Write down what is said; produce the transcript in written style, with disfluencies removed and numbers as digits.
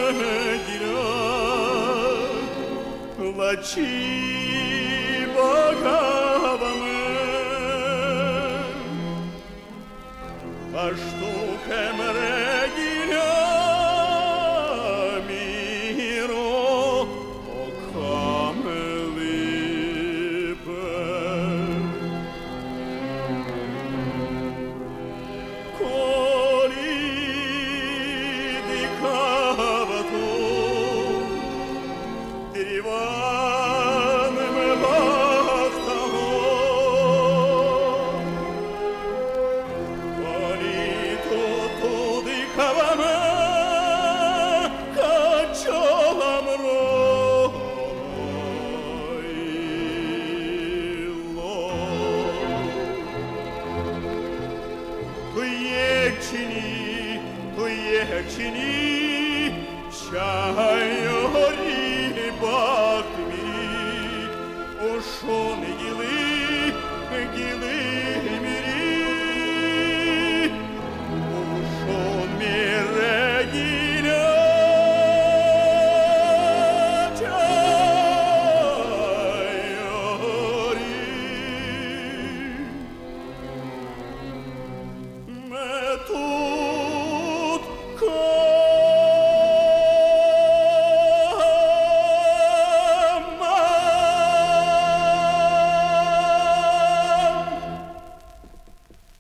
Плачи, богаваме, а штукем региля миро окамелипе. Коли дикавато дереваным бахтало, коли то дикаваме качалам ройло. Туекчини, чайори бакми, ошон гилы мири, ошон мирегиля чайори. Мету